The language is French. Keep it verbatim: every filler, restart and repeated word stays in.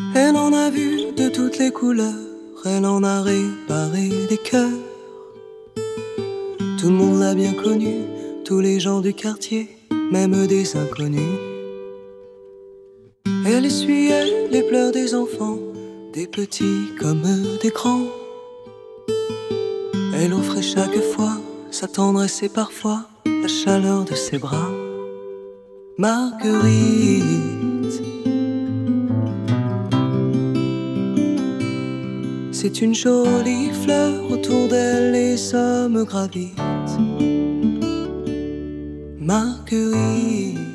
Elle en a vu de toutes les couleurs, elle en a réparé des cœurs. Tout le monde l'a bien connue, tous les gens du quartier, même des inconnus. Elle essuyait les pleurs des enfants, des petits comme des grands. Elle offrait chaque fois sa tendresse et parfois la chaleur de ses bras. Marguerite, c'est une jolie fleur, autour d'elle les hommes gravitent. Marguerite,